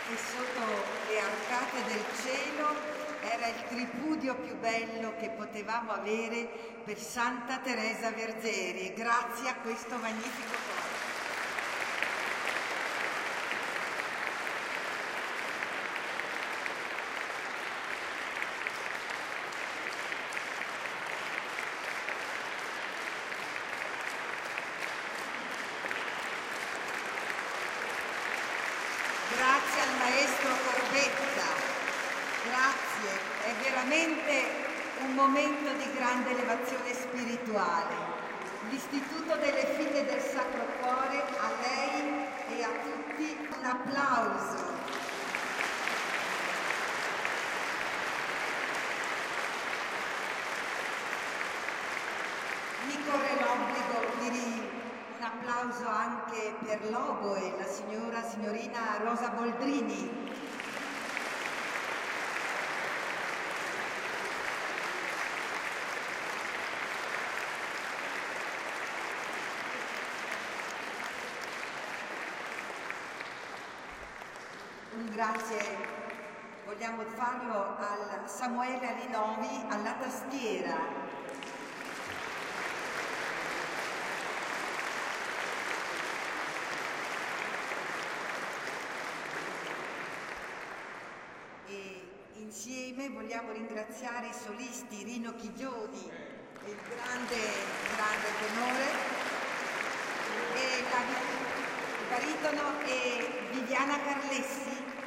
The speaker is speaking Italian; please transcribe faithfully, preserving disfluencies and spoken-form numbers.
e sotto le arcate del cielo era il tripudio più bello che potevamo avere per Santa Teresa Verzeri, grazie a questo magnifico coro. Grazie al maestro Corbetta, grazie, è veramente un momento di grande elevazione spirituale. L'Istituto delle Figlie del Sacro Cuore, a lei e a tutti un applauso. Mi corre l'obbligo di un applauso anche per l'oboe, la signora signorina Rosa Boldrini. Un grazie vogliamo farlo al Samuele Alinovi alla tastiera. Insieme vogliamo ringraziare i solisti Rino Chigioni, il grande, grande tenore, e la, il baritono e Viviana Carlessi,